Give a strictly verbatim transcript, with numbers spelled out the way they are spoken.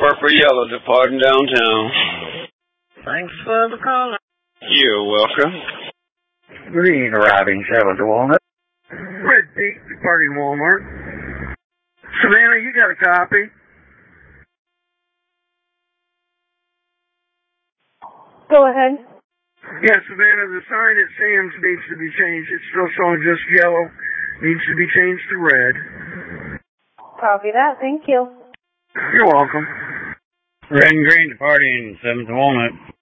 purple yellow departing downtown. Thanks for the call. You're welcome. Green arriving seven to Walnut. Red Peak departing Walmart. Savannah, you got a copy? Go ahead. Yeah, Savannah, the sign at Sam's needs to be changed. It's still showing just yellow. Needs to be changed to red. Copy that. Thank you. You're welcome. Red and green departing seven to Walnut.